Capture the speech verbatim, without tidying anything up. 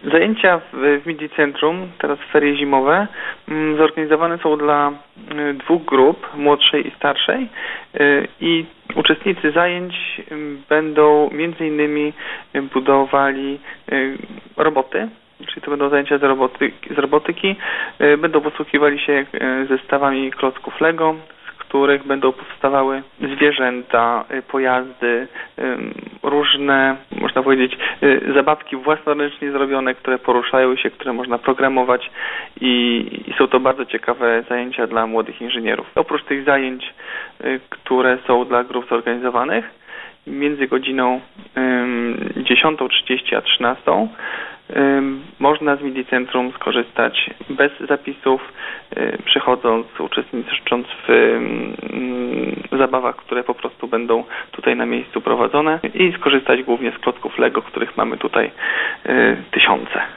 Zajęcia w, w Midi Centrum, teraz ferie zimowe, mm, zorganizowane są dla y, dwóch grup, młodszej i starszej, y, i uczestnicy zajęć y, będą między innymi y, budowali y, roboty, czyli to będą zajęcia z robotyki, z robotyki y, będą posługiwali się y, zestawami klocków Lego, których będą powstawały zwierzęta, pojazdy, różne, można powiedzieć, zabawki własnoręcznie zrobione, które poruszają się, które można programować i, i są to bardzo ciekawe zajęcia dla młodych inżynierów. Oprócz tych zajęć, które są dla grup zorganizowanych, między godziną dziesiątą trzydzieści a trzynastą można z Midi Centrum skorzystać bez zapisów, przychodząc, uczestnicząc w zabawach, które po prostu będą tutaj na miejscu prowadzone i skorzystać głównie z klocków Lego, których mamy tutaj tysiące.